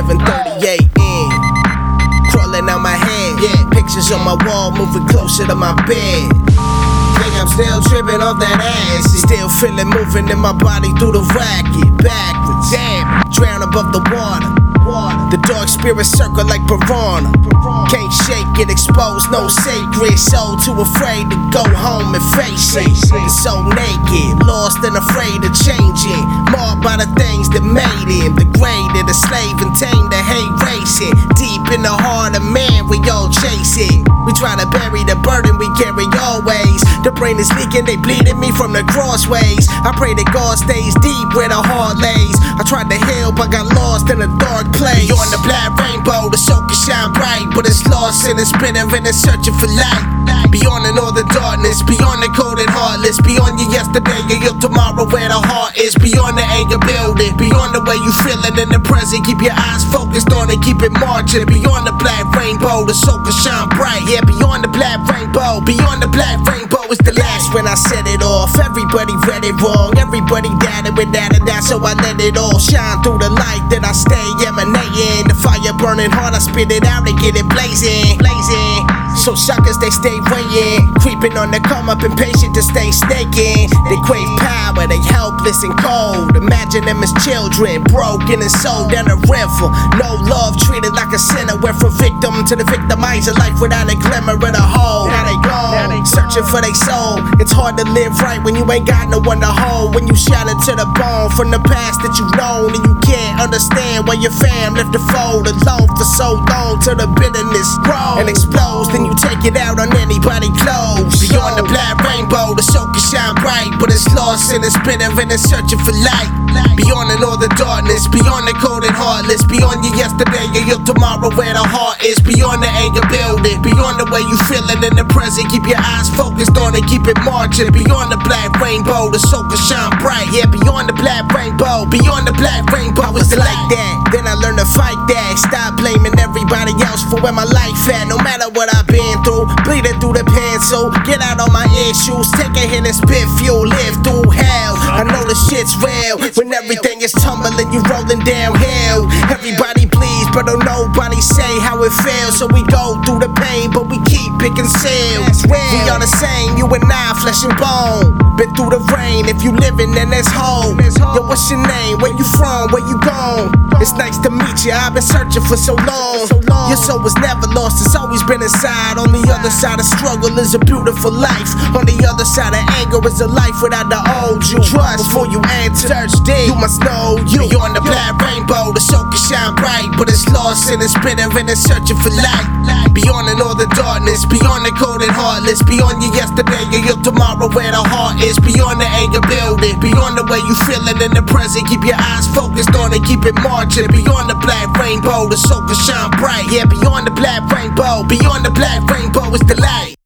7:38 in. Crawling out my head, yeah. Pictures on my wall, moving closer to my bed. Think I'm still tripping off that ass. Still feeling moving in my body through the racket. Backwards, damn, drown above the water. The dark spirit circle like piranha. Can't shake it, exposed, no sacred soul. Too afraid to go home and face it. So naked, lost and afraid of changing. Marred by the things that made him. Degraded, a slave and tamed, the hate racing. Deep in the heart of man, we all chase it. We try to bury the burden we carry always. The brain is leaking, they bleeding me from the crossways. I pray that God stays deep where the heart lays. I tried to heal but got lost in a dark place. Beyond the black rainbow, the soul can shine bright, but it's lost and it's bitter and it's searching for light. Beyond and all the darkness, beyond the cold and heartless, beyond your yesterday and your tomorrow where the heart is. Beyond the anger building, beyond the way you feeling in the present. Keep your eyes focused on it, keep it marching. Beyond the black rainbow, the soul can shine bright. Yeah, beyond the black rainbow, beyond the black rainbow is the last. When I set it off, everybody read it wrong. Everybody doubted without a doubt, so I let it all shine through the light that I stay emanating. The fire burning hard, I spit it out and get it blazing. So suckers, they stay weighing, creeping on the come up, impatient to stay snaking. They crave power, they helpless and cold. Imagine them as children, broken and sold down the river. No love, treated like a sinner. Went from victim to the victimizer, life without a glimmer of the hope. Now they gone, searching for their soul. It's hard to live right when you ain't got no one to hold. When you shattered to the bone from the past that you've known, and you can't understand why your fam left the fold alone for so long till the bitterness grows and explodes. Then you take it out on anybody close. Beyond the black rainbow, the soul can shine bright, but it's lost and it's bitter and it's searching for light. Beyond and all the darkness, beyond the cold and heartless, beyond your yesterday and your tomorrow where the heart is. Beyond the anger building, beyond the way you feeling in the present. Keep your eyes focused on it, keep it marching. Beyond the black rainbow, the soul can shine bright. Yeah, beyond the black rainbow, beyond the black rainbow is the light. Like that, then I learned to fight that. Stop blaming everybody else for where my life at. No matter what I've been through, bleeding through the pencil. Get out on my issues, take a hit and spit fuel. Live through hell, I know the shit's real. When everything is tumbling, you rolling downhill. Everybody bleeds, but don't nobody say how it feels. So we go through the pain, but we keep picking sales. We are the same, you and I, flesh and bone. Been through the rain, if you living then there's hope. Yo, what's your name, where you from, where you gone? It's nice to meet you, I've been searching for so long. Your soul was never lost, it's always been inside. On the other side of struggle is a beautiful life. On the other side of anger is a life without the old you. Trust before you enter, search deep, you must know you. Beyond the black rainbow, the soul can shine bright, but it's lost and it's bitter and it's searching for light. Beyond and all the darkness, beyond the cold and heartless, beyond your yesterday and your tomorrow where the heart is. Beyond the anger building, beyond the way you feeling in the present. Keep your eyes focused on it, keep it marching. Beyond the black rainbow, the soul can shine bright. Yeah, beyond the black rainbow, beyond the black rainbow is the light.